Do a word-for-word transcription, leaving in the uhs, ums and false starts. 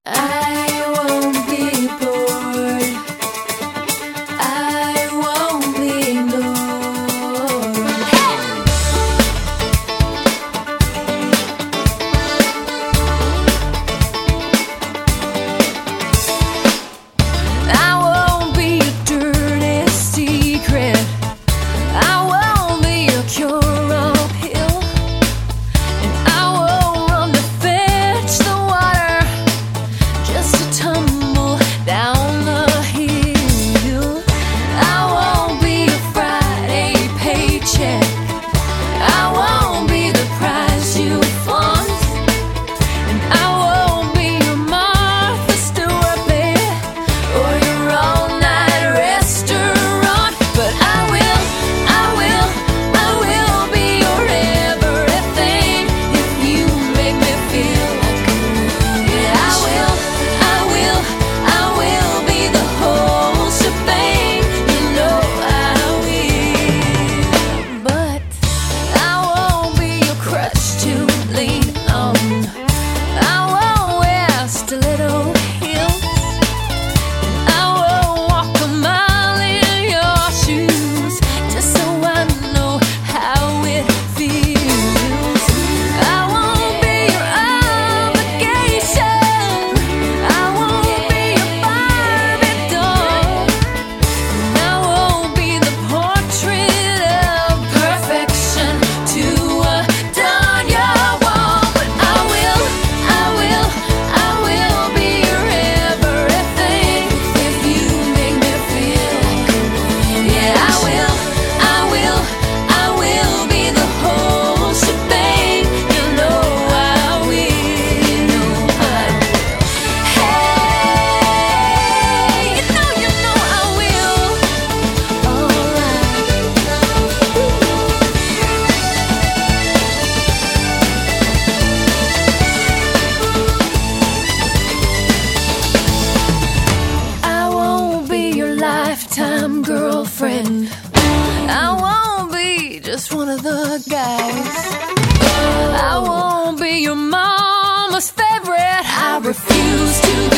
I won't be bored. I won't be ignored. I won't be a dirty secret. I won't be a cure uphill. And I won't run to fetch the water just to tumble down the hill. I won't be a Friday paycheck. I won't be the prize you fund. And I won't be your Martha Stewart, baby, or your all-night restaurant. But I will, I will, I will be your everything if you make me feel like a woman. Yeah, I will, I will, I will be the whole shebang. You know I will. But I won't be your crutch to lean on. I won't wear stiletto heels. I won't walk a mile in your shoes just so I know how it feels. I won't be your obligation. I won't be your Barbie doll. And I won't be the portrait of perfection to adorn your wall. But I will, I will, I will be your everything if you make me feel like a woman. Yeah, I will, I will, I will be the whole shebang. You know I will, you know I will. Hey, you know, you know I will. Alright. I won't be your lifetime girlfriend. I won't be just one of the guys. I won't be your mama's favorite. I refuse to